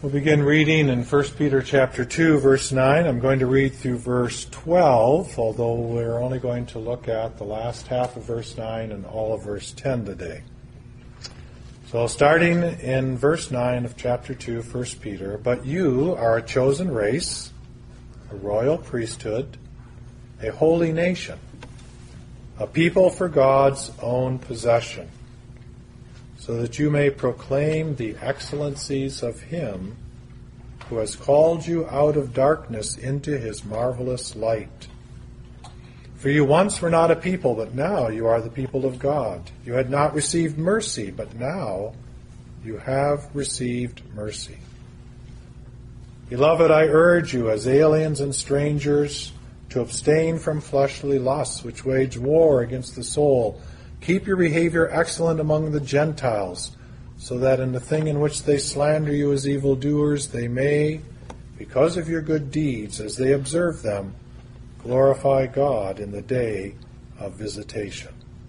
We'll begin reading in 1 Peter chapter 2, verse 9. I'm going to read through verse 12, although we're only going to look at the last half of verse 9 and all of verse 10 today. So starting in verse 9 of chapter 2, 1 Peter, "But you are a chosen race, a royal priesthood, a holy nation, a people for God's own possession, so that you may proclaim the excellencies of Him who has called you out of darkness into His marvelous light. For you once were not a people, but now you are the people of God. You had not received mercy, but now you have received mercy. Beloved, I urge you as aliens and strangers to abstain from fleshly lusts which wage war against the soul. Keep your behavior excellent among the Gentiles, so that in the thing in which they slander you as evildoers, they may, because of your good deeds, as they observe them, glorify God in the day of visitation."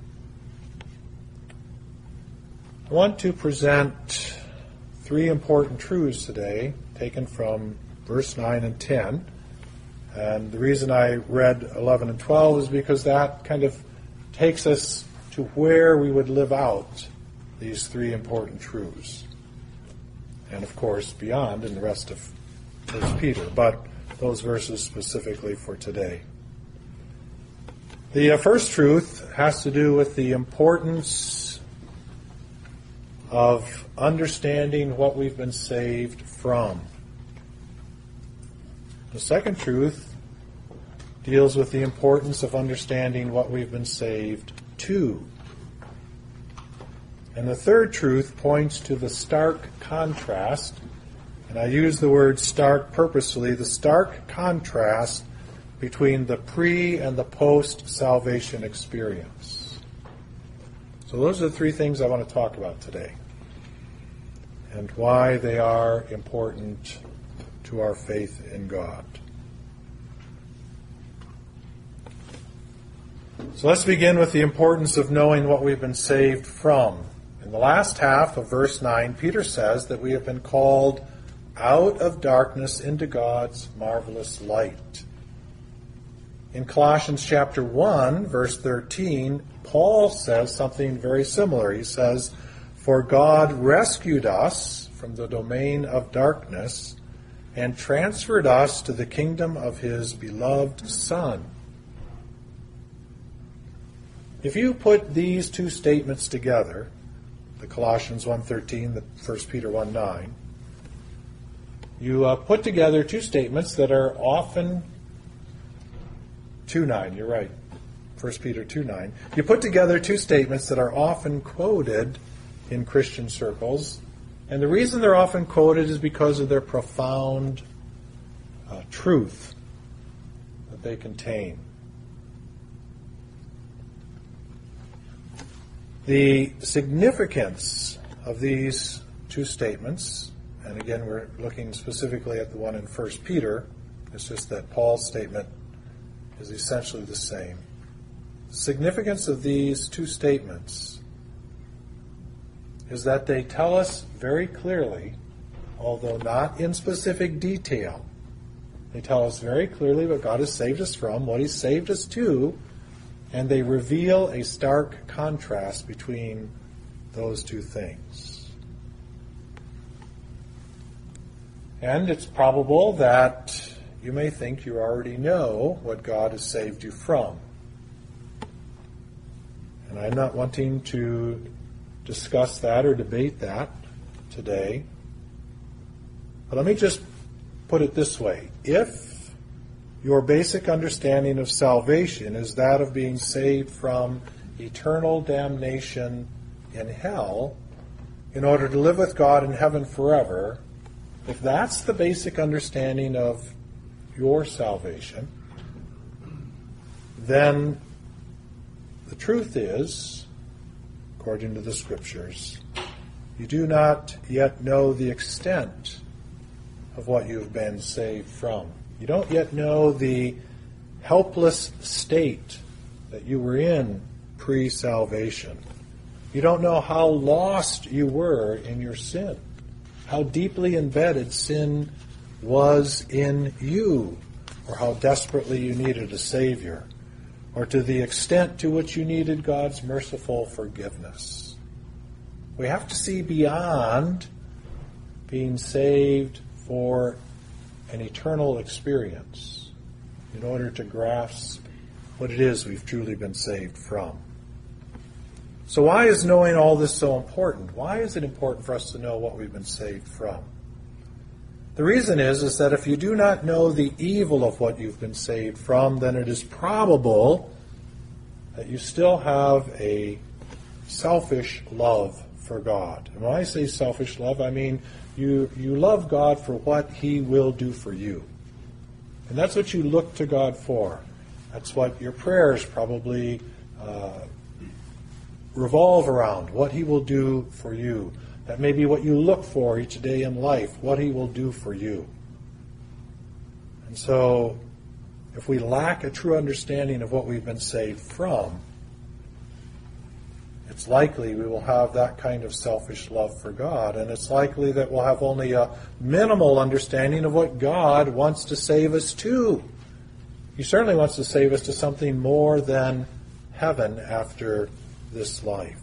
I want to present three important truths today, taken from verse 9 and 10. And the reason I read 11 and 12 is because that kind of takes us to where we would live out these three important truths. And of course, beyond in the rest of 1 Peter, but those verses specifically for today. The first truth has to do with the importance of understanding what we've been saved from. The second truth deals with the importance of understanding what we've been saved to. And the third truth points to the stark contrast, and I use the word stark purposefully, the stark contrast between the pre- and the post-salvation experience. So those are the three things I want to talk about today, and why they are important to our faith in God. So let's begin with the importance of knowing what we've been saved from. In the last half of verse 9, Peter says that we have been called out of darkness into God's marvelous light. In Colossians chapter 1, verse 13, Paul says something very similar. He says, "For God rescued us from the domain of darkness and transferred us to the kingdom of His beloved Son." If you put these two statements together, the Colossians 1:13, the 1 Peter 1:9, you put together two statements that are often 2:9, you're right, 1 Peter 2:9. You put together two statements that are often quoted in Christian circles, and the reason they're often quoted is because of their profound truth that they contain. The significance of these two statements, and again we're looking specifically at the one in 1 Peter, it's just that Paul's statement is essentially the same. The significance of these two statements is that they tell us very clearly, although not in specific detail, they tell us very clearly what God has saved us from, what He's saved us to, and they reveal a stark contrast between those two things. And it's probable that you may think you already know what God has saved you from. And I'm not wanting to discuss that or debate that today. But let me just put it this way. If your basic understanding of salvation is that of being saved from eternal damnation in hell in order to live with God in heaven forever, if that's the basic understanding of your salvation, then the truth is, according to the Scriptures, you do not yet know the extent of what you've been saved from. You don't yet know the helpless state that you were in pre-salvation. You don't know how lost you were in your sin. how deeply embedded sin was in you, or how desperately you needed a Savior, or to the extent to which you needed God's merciful forgiveness. We have to see beyond being saved for an eternal experience in order to grasp what it is we've truly been saved from. So why is knowing all this so important? Why is it important for us to know what we've been saved from? The reason is that if you do not know the evil of what you've been saved from, then it is probable that you still have a selfish love for God. And when I say selfish love, I mean you love God for what He will do for you. And that's what you look to God for. That's what your prayers probably revolve around, what He will do for you. That may be what you look for each day in life, what He will do for you. And so, if we lack a true understanding of what we've been saved from, it's likely we will have that kind of selfish love for God, and it's likely that we'll have only a minimal understanding of what God wants to save us to. He certainly wants to save us to something more than heaven after this life.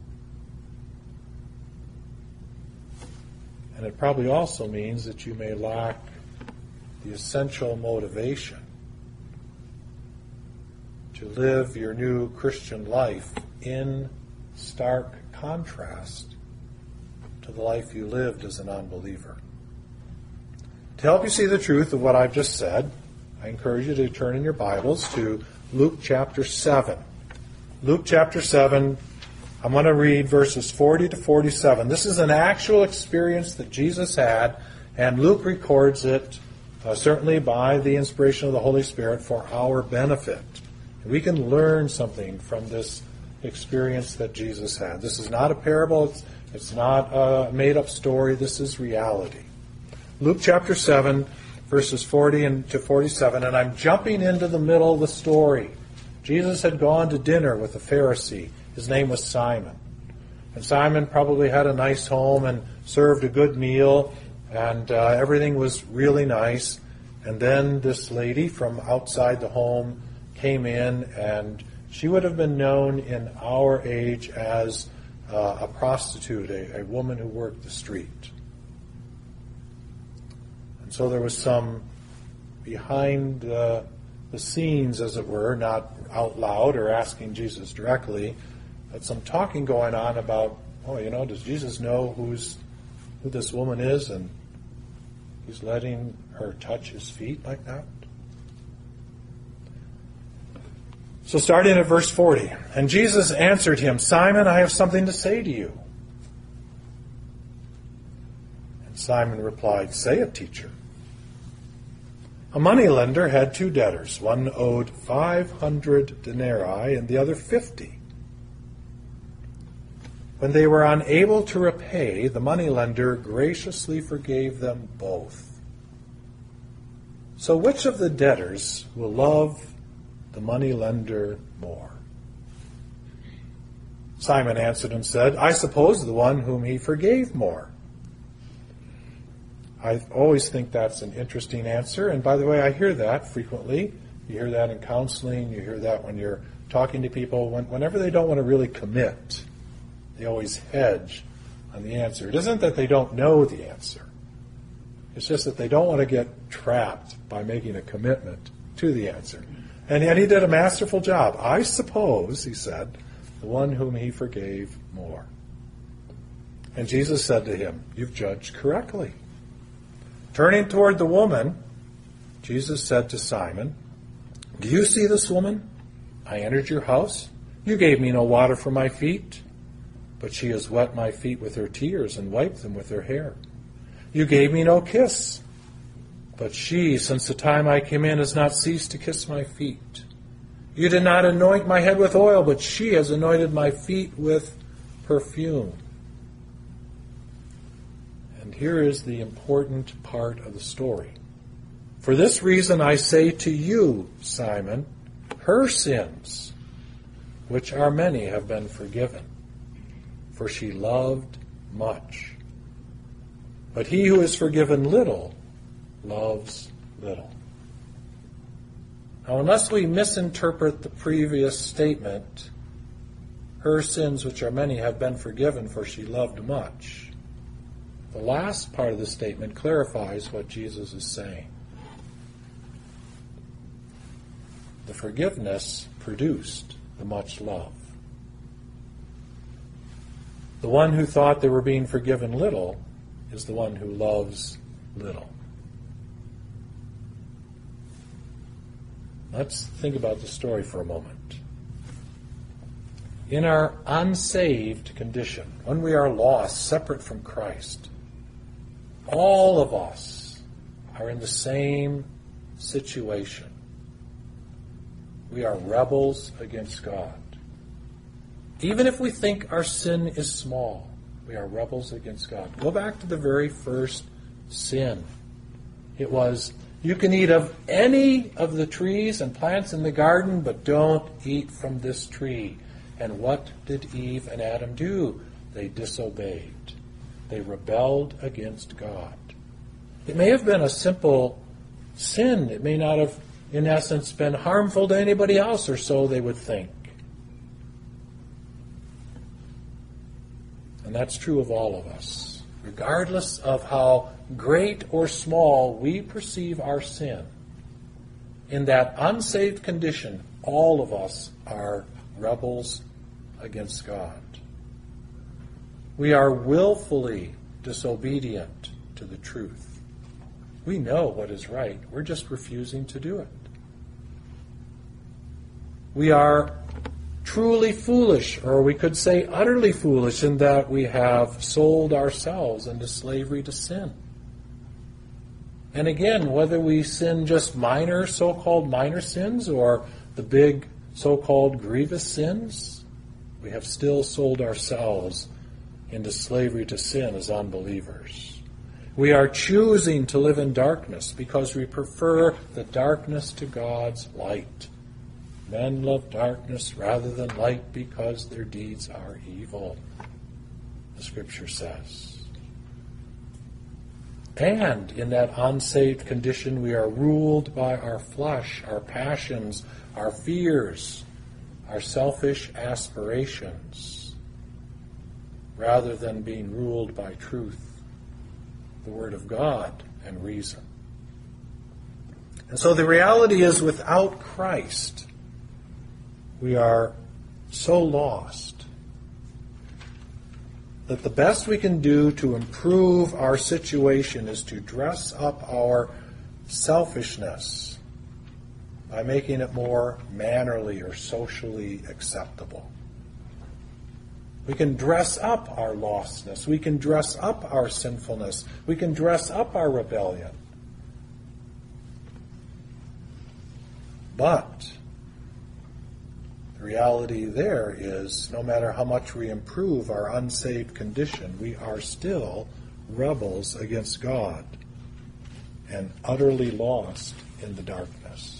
And it probably also means that you may lack the essential motivation to live your new Christian life in stark contrast to the life you lived as an unbeliever. To help you see the truth of what I've just said, I encourage you to turn in your Bibles to Luke chapter 7. Luke chapter 7, I'm going to read verses 40 to 47. This is an actual experience that Jesus had, and Luke records it certainly by the inspiration of the Holy Spirit for our benefit. We can learn something from this experience that Jesus had. This is not a parable. It's not a made-up story. This is reality. Luke chapter 7, verses 40 to 47, and I'm jumping into the middle of the story. Jesus had gone to dinner with a Pharisee. His name was Simon. And Simon probably had a nice home and served a good meal, and everything was really nice. And then this lady from outside the home came in, and she would have been known in our age as a prostitute, a woman who worked the street. And so there was some behind the scenes, as it were, not out loud or asking Jesus directly, but some talking going on about, does Jesus know who this woman is, and he's letting her touch his feet like that? So starting at verse 40, and Jesus answered him, Simon, I have something to say to you. And Simon replied, Say it, teacher. A moneylender had 2 debtors. One owed 500 denarii and the other 50. When they were unable to repay, the moneylender graciously forgave them both. So which of the debtors will love the moneylender more? Simon answered and said, I suppose the one whom he forgave more. I always think that's an interesting answer. And by the way, I hear that frequently. You hear that in counseling. You hear that when you're talking to people. Whenever they don't want to really commit, they always hedge on the answer. It isn't that they don't know the answer. It's just that they don't want to get trapped by making a commitment to the answer. And yet he did a masterful job. I suppose, he said, the one whom he forgave more. And Jesus said to him, You've judged correctly. Turning toward the woman, Jesus said to Simon, Do you see this woman? I entered your house. You gave me no water for my feet, but she has wet my feet with her tears and wiped them with her hair. You gave me no kiss, but she, since the time I came in, has not ceased to kiss my feet. You did not anoint my head with oil, but she has anointed my feet with perfume. And here is the important part of the story. For this reason I say to you, Simon, her sins, which are many, have been forgiven, for she loved much. But he who is forgiven little loves little. Now, unless we misinterpret the previous statement, her sins, which are many, have been forgiven, for she loved much, the last part of the statement clarifies what Jesus is saying. The forgiveness produced the much love. The one who thought they were being forgiven little is the one who loves little. Let's think about the story for a moment. In our unsaved condition, when we are lost, separate from Christ, all of us are in the same situation. We are rebels against God. Even if we think our sin is small, we are rebels against God. Go back to the very first sin. It was, you can eat of any of the trees and plants in the garden, but don't eat from this tree. And what did Eve and Adam do? They disobeyed. They rebelled against God. It may have been a simple sin. It may not have, in essence, been harmful to anybody else, or so they would think. And that's true of all of us. Regardless of how great or small we perceive our sin, in that unsaved condition, all of us are rebels against God. We are willfully disobedient to the truth. We know what is right. We're just refusing to do it. We are truly foolish, or we could say utterly foolish, in that we have sold ourselves into slavery to sin. And again, whether we sin just minor, so-called minor sins, or the big so-called grievous sins, we have still sold ourselves into slavery to sin as unbelievers. We are choosing to live in darkness because we prefer the darkness to God's light. Men love darkness rather than light because their deeds are evil, the Scripture says. And in that unsaved condition, we are ruled by our flesh, our passions, our fears, our selfish aspirations, rather than being ruled by truth, the Word of God, and reason. And so the reality is, without Christ, we are so lost that the best we can do to improve our situation is to dress up our selfishness by making it more mannerly or socially acceptable. We can dress up our lostness. We can dress up our sinfulness. We can dress up our rebellion. But the reality there is, no matter how much we improve our unsaved condition, we are still rebels against God and utterly lost in the darkness.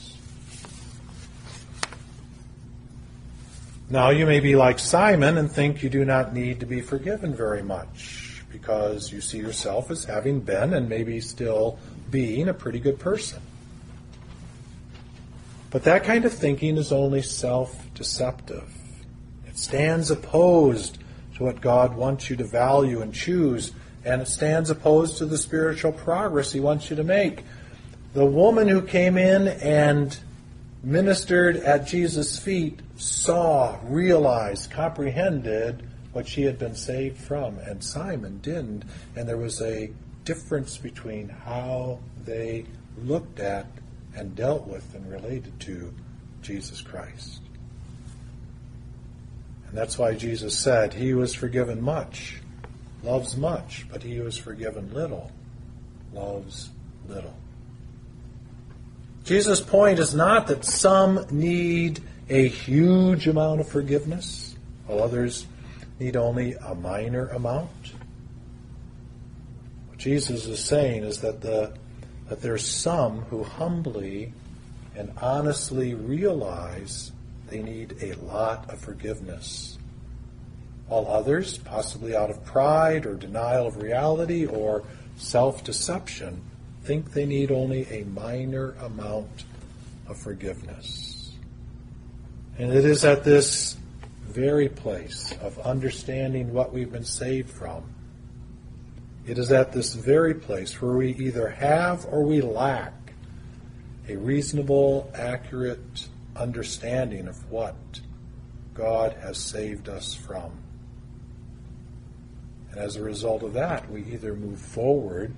Now, you may be like Simon and think you do not need to be forgiven very much because you see yourself as having been and maybe still being a pretty good person. But that kind of thinking is only self-deceptive. It stands opposed to what God wants you to value and choose, and it stands opposed to the spiritual progress He wants you to make. The woman who came in and ministered at Jesus' feet saw, realized, comprehended what she had been saved from, and Simon didn't. And there was a difference between how they looked at and dealt with and related to Jesus Christ. And that's why Jesus said, he who is forgiven much loves much, but he who is forgiven little loves little. Jesus' point is not that some need a huge amount of forgiveness, while others need only a minor amount. What Jesus is saying is that there's some who humbly and honestly realize they need a lot of forgiveness, while others, possibly out of pride or denial of reality or self-deception, think they need only a minor amount of forgiveness. And it is at this very place of understanding what we've been saved from, it is at this very place where we either have or we lack a reasonable, accurate understanding of what God has saved us from. And as a result of that, we either move forward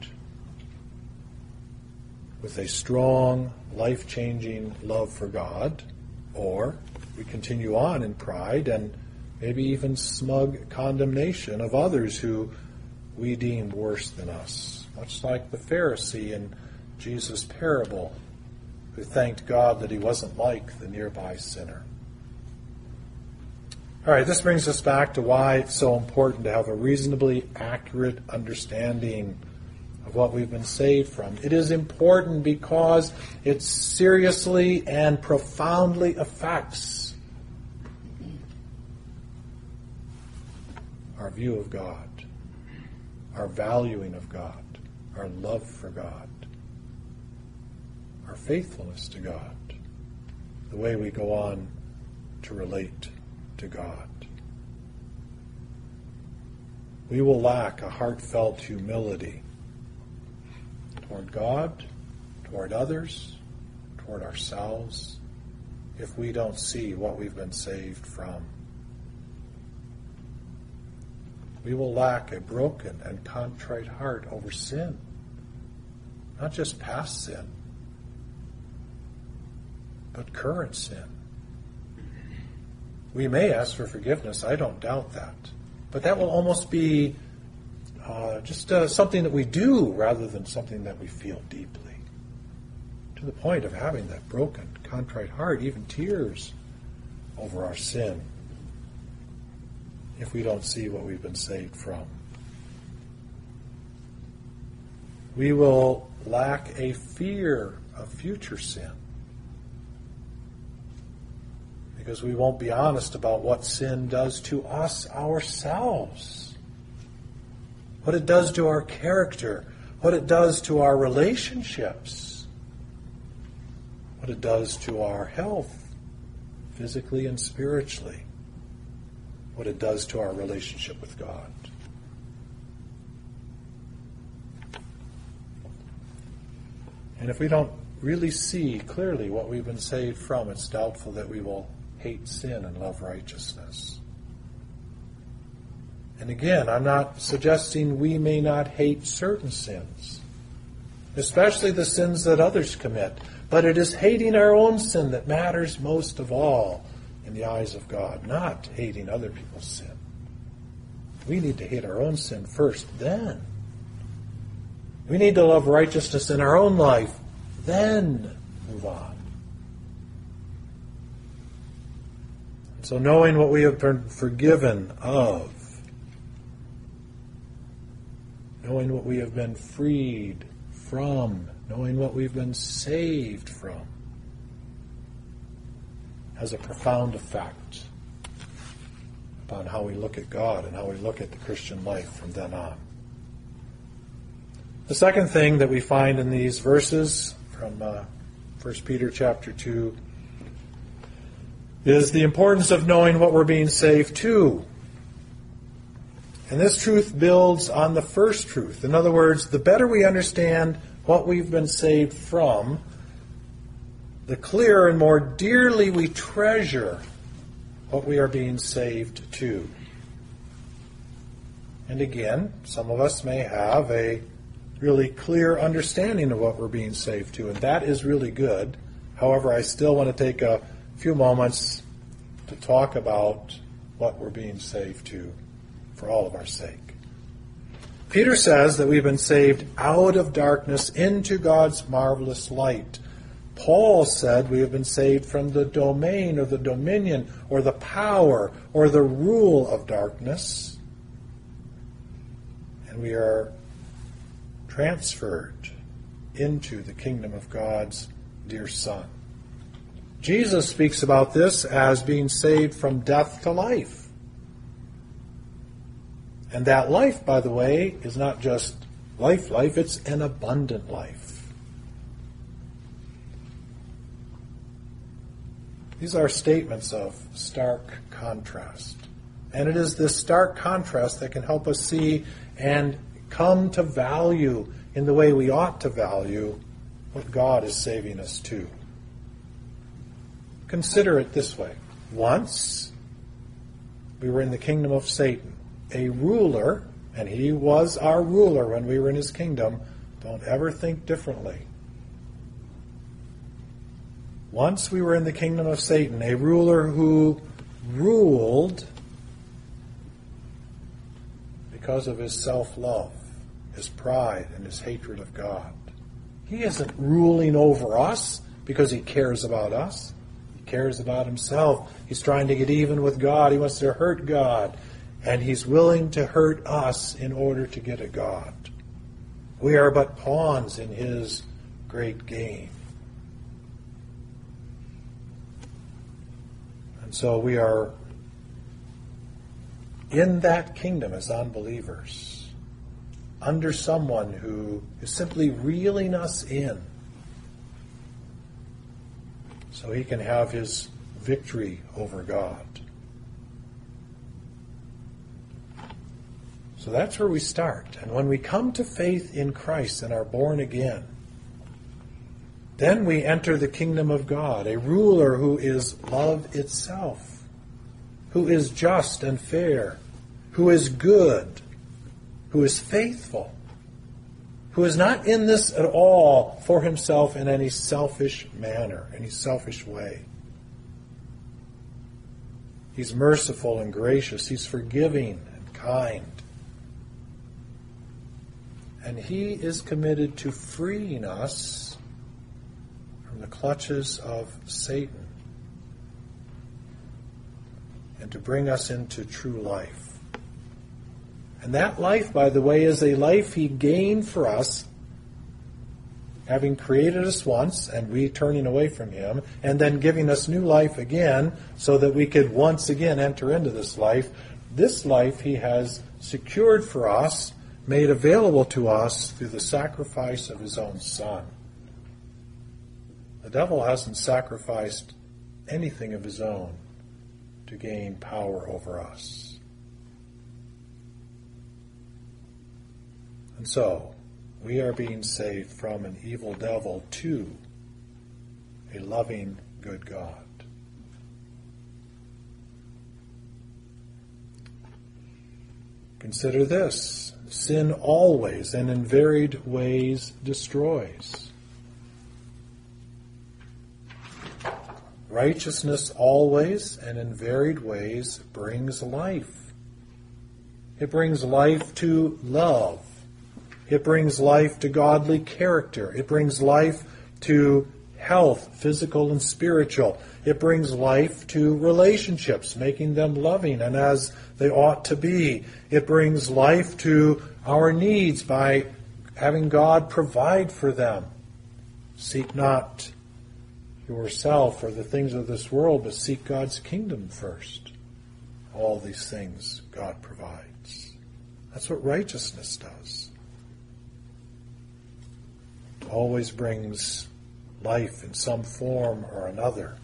with a strong, life-changing love for God, or we continue on in pride and maybe even smug condemnation of others who we deem worse than us. Much like the Pharisee in Jesus' parable, who thanked God that he wasn't like the nearby sinner. All right, this brings us back to why it's so important to have a reasonably accurate understanding of what we've been saved from. It is important because it seriously and profoundly affects our view of God, our valuing of God, our love for God, our faithfulness to God, the way we go on to relate to God. We will lack a heartfelt humility toward God, toward others, toward ourselves, if we don't see what we've been saved from. We will lack a broken and contrite heart over sin, not just past sin, but current sin. We may ask for forgiveness, I don't doubt that. But that will almost be just something that we do rather than something that we feel deeply. To the point of having that broken, contrite heart, even tears over our sin, if we don't see what we've been saved from. We will lack a fear of future sin, because we won't be honest about what sin does to us ourselves, what it does to our character, what it does to our relationships, what it does to our health, physically and spiritually, what it does to our relationship with God. And if we don't really see clearly what we've been saved from, it's doubtful that we will hate sin and love righteousness. And again, I'm not suggesting we may not hate certain sins, especially the sins that others commit, but it is hating our own sin that matters most of all in the eyes of God, not hating other people's sin. We need to hate our own sin first, then. We need to love righteousness in our own life, then move on. So knowing what we have been forgiven of, knowing what we have been freed from, knowing what we've been saved from, has a profound effect upon how we look at God and how we look at the Christian life from then on. The second thing that we find in these verses from 1 Peter chapter 2 is the importance of knowing what we're being saved to. And this truth builds on the first truth. In other words, the better we understand what we've been saved from, the clearer and more dearly we treasure what we are being saved to. And again, some of us may have a really clear understanding of what we're being saved to, and that is really good. However, I still want to take a few moments to talk about what we're being saved to for all of our sake. Peter says that we've been saved out of darkness into God's marvelous light. Paul said we have been saved from the domain or the dominion or the power or the rule of darkness. And we are transferred into the kingdom of God's dear Son. Jesus speaks about this as being saved from death to life. And that life, by the way, is not just life, it's an abundant life. These are statements of stark contrast. And it is this stark contrast that can help us see and come to value in the way we ought to value what God is saving us to. Consider it this way. Once we were in the kingdom of Satan. A ruler, and he was our ruler when we were in his kingdom. Don't ever think differently. Once we were in the kingdom of Satan, a ruler who ruled because of his self-love, his pride, and his hatred of God. He isn't ruling over us because he cares about us. He cares about himself. He's trying to get even with God. He wants to hurt God. And he's willing to hurt us in order to get at God. We are but pawns in his great game. And so we are in that kingdom as unbelievers, under someone who is simply reeling us in so he can have his victory over God. So that's where we start. And when we come to faith in Christ and are born again, then we enter the kingdom of God, a ruler who is love itself, who is just and fair, who is good, who is faithful, who is not in this at all for himself in any selfish manner, any selfish way. He's merciful and gracious. He's forgiving and kind. And he is committed to freeing us from the clutches of Satan and to bring us into true life. And that life, by the way, is a life he gained for us, having created us once and we turning away from him, and then giving us new life again so that we could once again enter into this life. This life he has secured for us, made available to us through the sacrifice of his own Son. The devil hasn't sacrificed anything of his own to gain power over us. And so, we are being saved from an evil devil to a loving, good God. Consider this. Sin always and in varied ways destroys. Righteousness always and in varied ways brings life. It brings life to love. It brings life to godly character. It brings life to health, physical and spiritual. It brings life to relationships, making them loving and as they ought to be. It brings life to our needs by having God provide for them. Seek not yourself or the things of this world, but seek God's kingdom first. All these things God provides. That's what righteousness does. It always brings life in some form or another.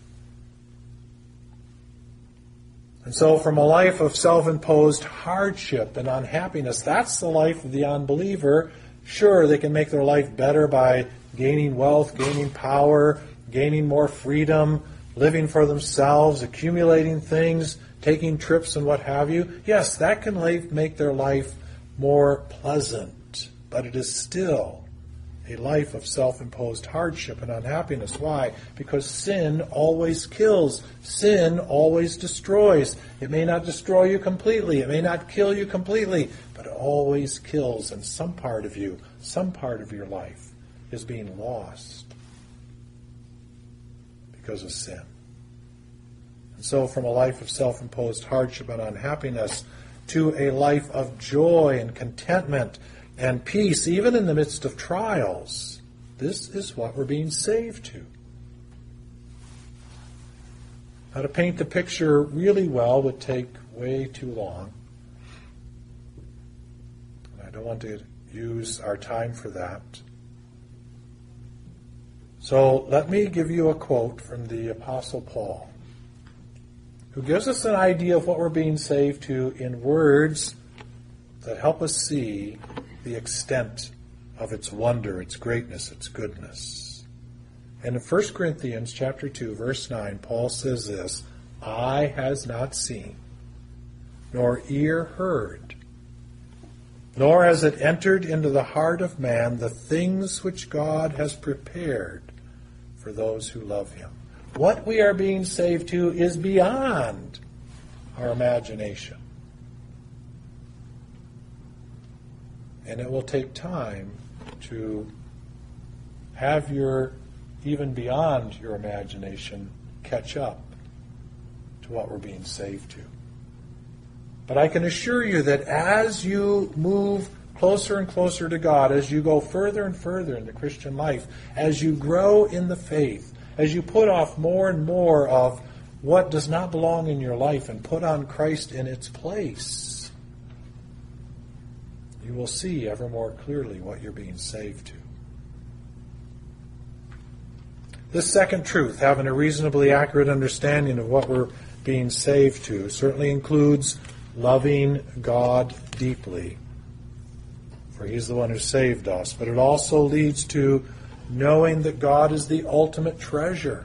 And so from a life of self-imposed hardship and unhappiness, that's the life of the unbeliever. Sure, they can make their life better by gaining wealth, gaining power, gaining more freedom, living for themselves, accumulating things, taking trips and what have you. Yes, that can make their life more pleasant, but it is still a life of self-imposed hardship and unhappiness. Why? Because sin always kills. Sin always destroys. It may not destroy you completely. It may not kill you completely, but it always kills. And some part of you, some part of your life is being lost because of sin. And so from a life of self-imposed hardship and unhappiness to a life of joy and contentment and peace, even in the midst of trials. This is what we're being saved to. Now, to paint the picture really well would take way too long. I don't want to get use our time for that. So let me give you a quote from the Apostle Paul, who gives us an idea of what we're being saved to in words that help us see the extent of its wonder, its greatness, its goodness. And in 1 Corinthians chapter 2, verse 9, Paul says this, "Eye has not seen, nor ear heard, nor has it entered into the heart of man the things which God has prepared for those who love him." What we are being saved to is beyond our imagination. And it will take time to have your, even beyond your imagination, catch up to what we're being saved to. But I can assure you that as you move closer and closer to God, as you go further and further in the Christian life, as you grow in the faith, as you put off more and more of what does not belong in your life and put on Christ in its place, you will see ever more clearly what you're being saved to. This second truth, having a reasonably accurate understanding of what we're being saved to, certainly includes loving God deeply, for He's the one who saved us. But it also leads to knowing that God is the ultimate treasure,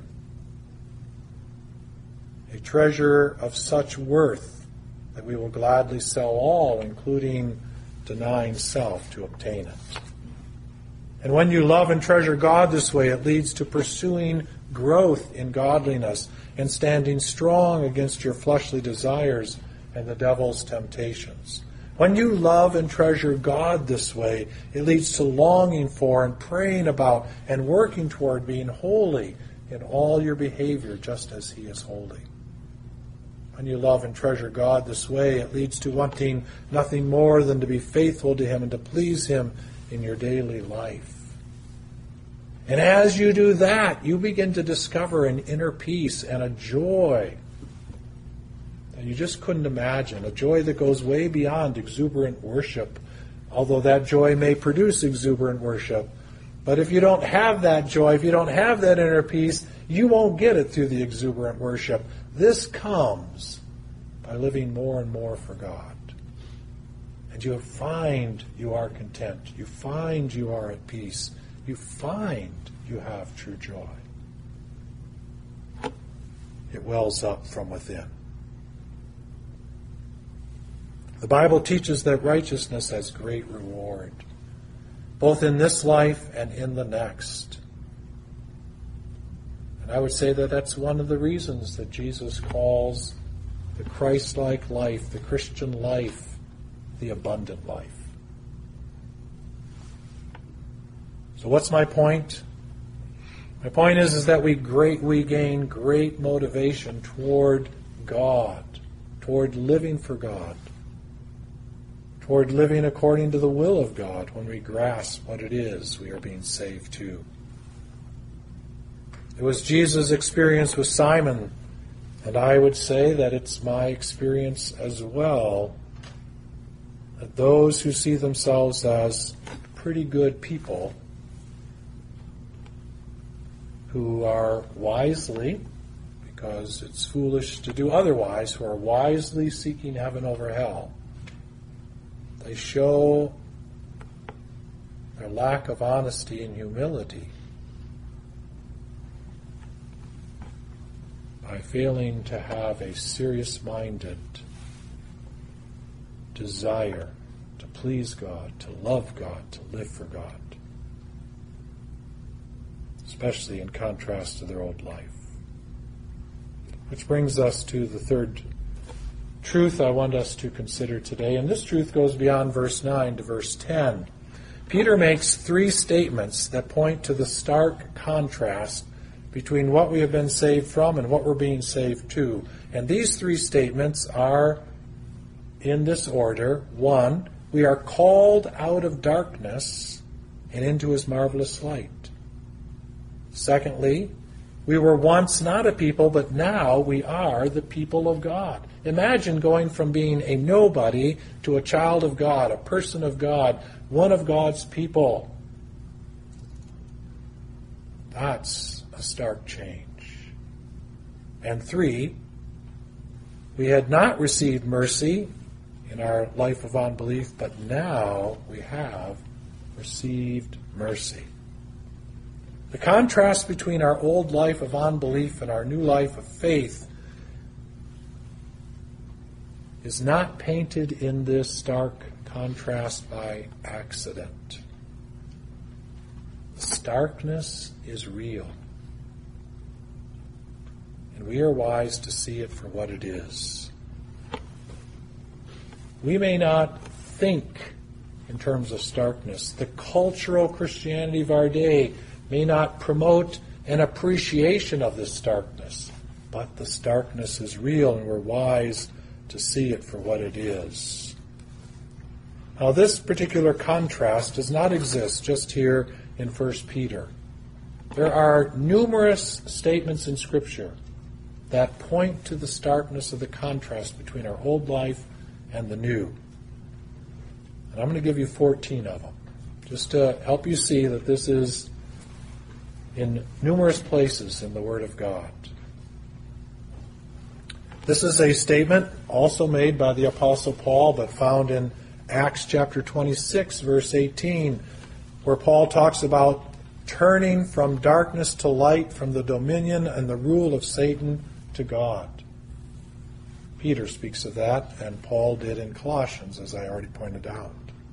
a treasure of such worth that we will gladly sell all, including denying self, to obtain it. And when you love and treasure God this way, it leads to pursuing growth in godliness and standing strong against your fleshly desires and the devil's temptations. When you love and treasure God this way, it leads to longing for and praying about and working toward being holy in all your behavior, just as He is holy. When you love and treasure God this way, it leads to wanting nothing more than to be faithful to Him and to please Him in your daily life. And as you do that, you begin to discover an inner peace and a joy that you just couldn't imagine, a joy that goes way beyond exuberant worship, although that joy may produce exuberant worship. But if you don't have that joy, if you don't have that inner peace, you won't get it through the exuberant worship. This comes by living more and more for God. And you find you are content. You find you are at peace. You find you have true joy. It wells up from within. The Bible teaches that righteousness has great reward, both in this life and in the next. And I would say that that's one of the reasons that Jesus calls the Christ-like life, the Christian life, the abundant life. So what's my point? My point is that we gain great motivation toward God, toward living for God, toward living according to the will of God when we grasp what it is we are being saved to. It was Jesus' experience with Simon, and I would say that it's my experience as well, that those who see themselves as pretty good people, who are wisely, because it's foolish to do otherwise, who are wisely seeking heaven over hell, they show their lack of honesty and humility by failing to have a serious-minded desire to please God, to love God, to live for God, especially in contrast to their old life. Which brings us to the third truth I want us to consider today, and this truth goes beyond verse 9 to verse 10. Peter makes three statements that point to the stark contrast between what we have been saved from and what we're being saved to. And these three statements are in this order. One, we are called out of darkness and into His marvelous light. Secondly, We were once not a people, but now we are the people of God. Imagine going from being a nobody to a child of God, a person of God, one of God's people. That's a stark change. And 3, we had not received mercy in our life of unbelief, but now we have received mercy. The contrast between our old life of unbelief and our new life of faith is not painted in this stark contrast by accident. The starkness is real, and we are wise to see it for what it is. We may not think in terms of starkness. The cultural Christianity of our day may not promote an appreciation of this starkness, but the starkness is real, and we're wise to see it for what it is. Now, this particular contrast does not exist just here in 1 Peter. There are numerous statements in Scripture that point to the starkness of the contrast between our old life and the new. And I'm going to give you 14 of them, just to help you see that this is in numerous places in the Word of God. This is a statement also made by the Apostle Paul, but found in Acts chapter 26, verse 18, where Paul talks about turning from darkness to light, from the dominion and the rule of Satan to God. Peter speaks of that, and Paul did in Colossians, as I already pointed out.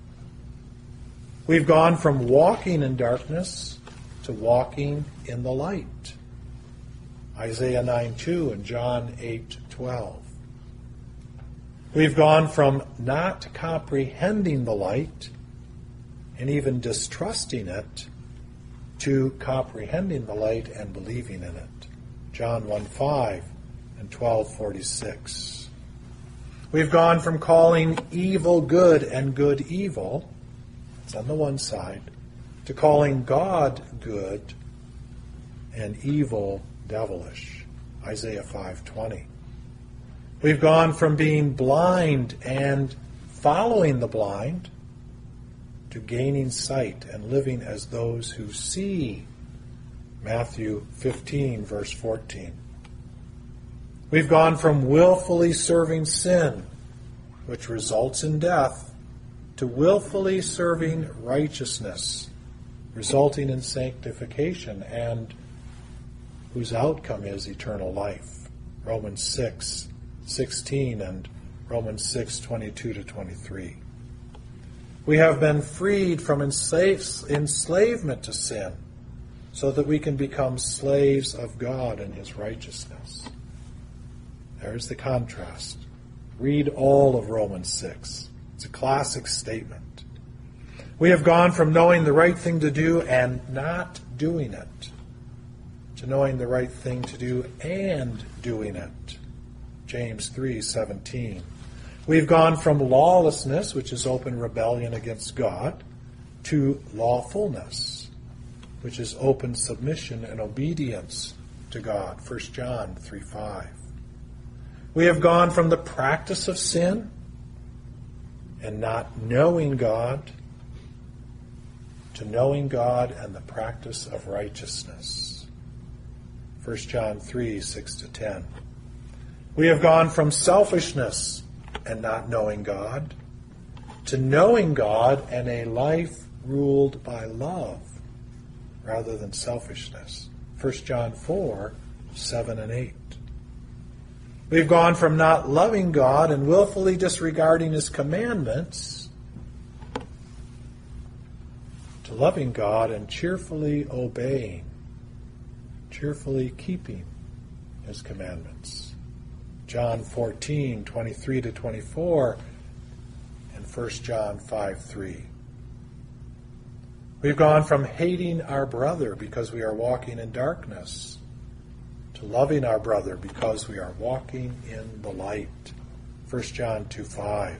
We've gone from walking in darkness to walking in the light. Isaiah 9:2 and John 8:12. We've gone from not comprehending the light and even distrusting it to comprehending the light and believing in it. John 1:5 and 12:46. We've gone from calling evil good and good evil, it's on the one side, to calling God good and evil devilish. Isaiah 5:20. We've gone from being blind and following the blind to gaining sight and living as those who see. Matthew 15, verse 14. We've gone from willfully serving sin, which results in death, to willfully serving righteousness, resulting in sanctification, and whose outcome is eternal life. Romans 6:16 and Romans 6:22-23. We have been freed from enslavement to sin so that we can become slaves of God and His righteousness. There's the contrast. Read all of Romans 6. It's a classic statement. We have gone from knowing the right thing to do and not doing it to knowing the right thing to do and doing it. James 3:17. We've gone from lawlessness, which is open rebellion against God, to lawfulness, which is open submission and obedience to God. 1 John 3:5. We have gone from the practice of sin and not knowing God to knowing God and the practice of righteousness. 1 John 3:6-10. We have gone from selfishness and not knowing God to knowing God and a life ruled by love rather than selfishness. 1 John 4:7 and 8. We've gone from not loving God and willfully disregarding His commandments to loving God and cheerfully obeying, cheerfully keeping His commandments. John 14:23-24 and 1 John 5:3. We've gone from hating our brother because we are walking in darkness to loving our brother because we are walking in the light. 1 John 2:5.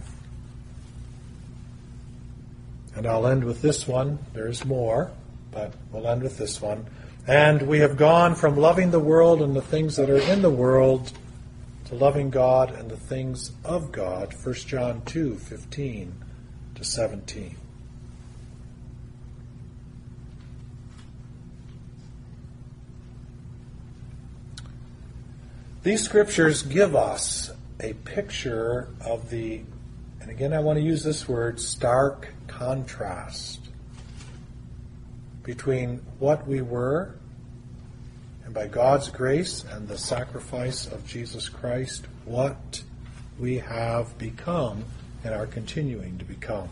And I'll end with this one. There's more, but we'll end with this one. And we have gone from loving the world and the things that are in the world to loving God and the things of God. 1 John 2:15 to 17. These scriptures give us a picture of the, and again I want to use this word, stark contrast between what we were, and by God's grace and the sacrifice of Jesus Christ, what we have become and are continuing to become.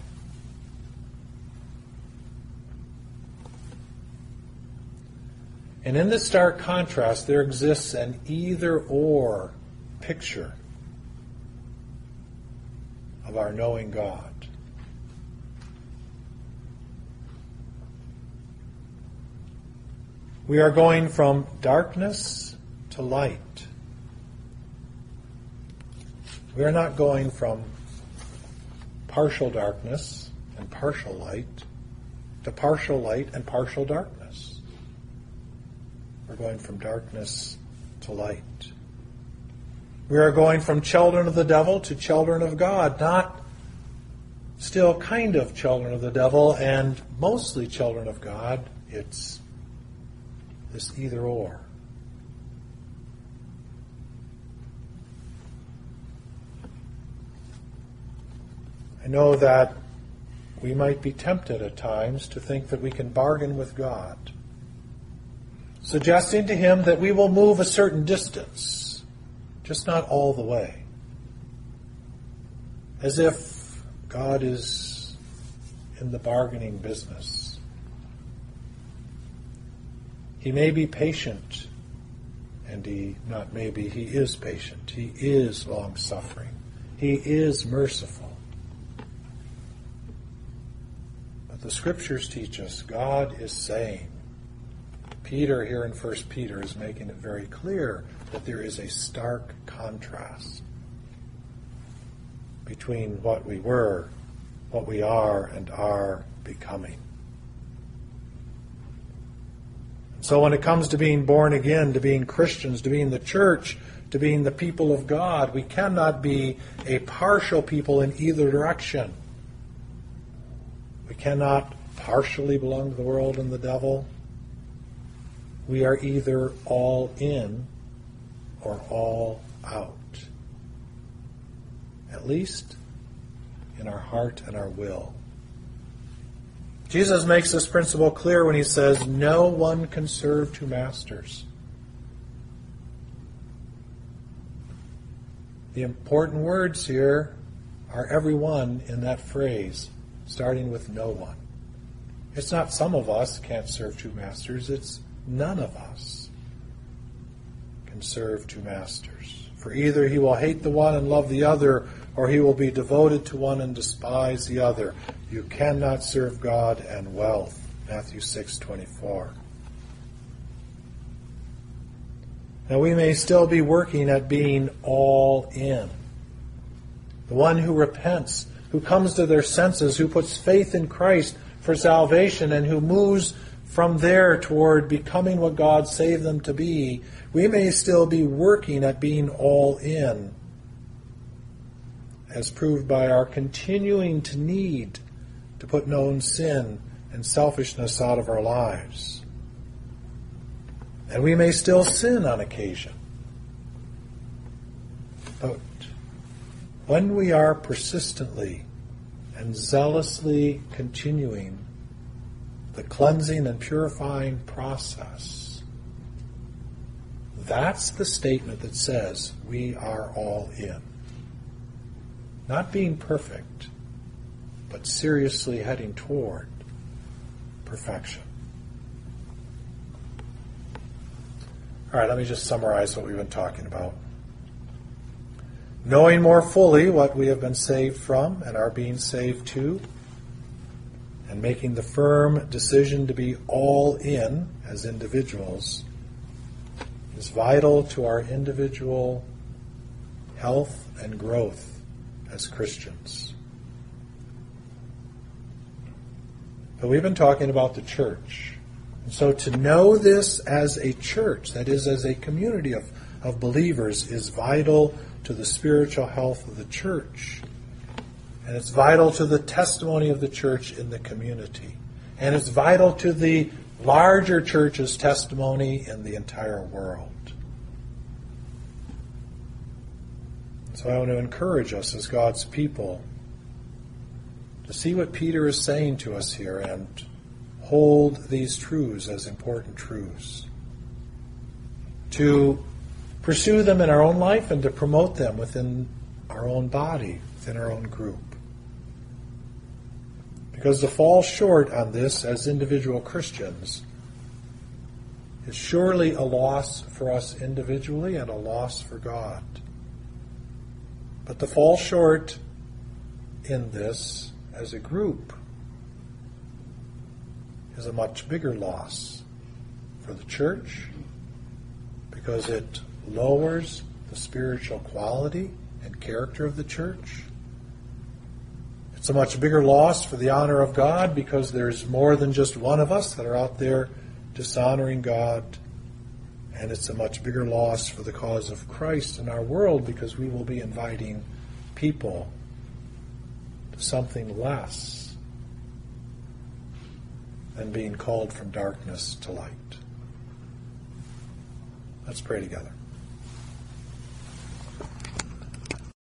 And in this stark contrast, there exists an either-or picture of our knowing God. We are going from darkness to light. We are not going from partial darkness and partial light to partial light and partial darkness. We're going from darkness to light. We are going from children of the devil to children of God, not still kind of children of the devil and mostly children of God. It's this either or. I know that we might be tempted at times to think that we can bargain with God, suggesting to him that we will move a certain distance, just not all the way. As if God is in the bargaining business. He may be patient, and he is patient. He is long-suffering. He is merciful. But the Scriptures teach us God is saying, Peter here in 1 Peter is making it very clear that there is a stark contrast between what we were, what we are, and are becoming. So when it comes to being born again, to being Christians, to being the church, to being the people of God, we cannot be a partial people in either direction. We cannot partially belong to the world and the devil. We are either all in or all out. At least in our heart and our will. Jesus makes this principle clear when he says, no one can serve two masters. The important words here are everyone in that phrase, starting with no one. It's not some of us can't serve two masters, it's none of us can serve two masters. For either he will hate the one and love the other, or he will be devoted to one and despise the other. You cannot serve God and wealth. Matthew 6:24. Now we may still be working at being all in. The one who repents, who comes to their senses, who puts faith in Christ for salvation, and who moves from there toward becoming what God saved them to be, we may still be working at being all in, as proved by our continuing to need to put known sin and selfishness out of our lives. And we may still sin on occasion. But when we are persistently and zealously continuing the cleansing and purifying process, that's the statement that says we are all in. Not being perfect, but seriously heading toward perfection. All right, let me just summarize what we've been talking about. Knowing more fully what we have been saved from and are being saved to, and making the firm decision to be all in as individuals, is vital to our individual health and growth as Christians. But we've been talking about the church. And so to know this as a church, that is, as a community of believers, is vital to the spiritual health of the church. And it's vital to the testimony of the church in the community. And it's vital to the larger church's testimony in the entire world. So I want to encourage us as God's people to see what Peter is saying to us here and hold these truths as important truths. To pursue them in our own life and to promote them within our own body, within our own group. Because to fall short on this as individual Christians is surely a loss for us individually and a loss for God. But to fall short in this as a group is a much bigger loss for the church because it lowers the spiritual quality and character of the church. It's a much bigger loss for the honor of God because there's more than just one of us that are out there dishonoring God. And it's a much bigger loss for the cause of Christ in our world because we will be inviting people to something less than being called from darkness to light. Let's pray together.